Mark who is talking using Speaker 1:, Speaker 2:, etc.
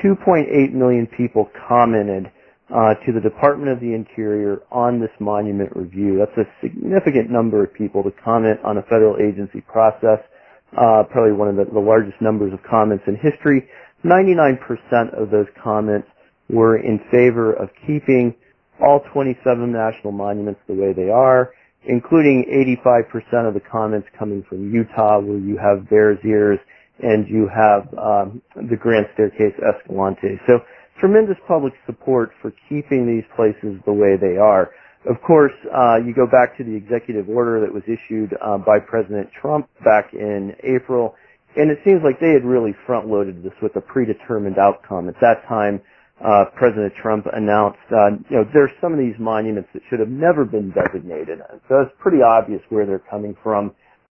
Speaker 1: 2.8 million people commented to the Department of the Interior on this monument review. That's a significant number of people to comment on a federal agency process, probably one of the largest numbers of comments in history. 99% of those comments were in favor of keeping all 27 national monuments the way they are, including 85% of the comments coming from Utah, where you have Bears Ears and you have the Grand Staircase Escalante. So tremendous public support for keeping these places the way they are. Of course, you go back to the executive order that was issued by President Trump back in April, and it seems like they had really front-loaded this with a predetermined outcome. At that time, President Trump announced, there's some of these monuments that should have never been designated. So it's pretty obvious where they're coming from.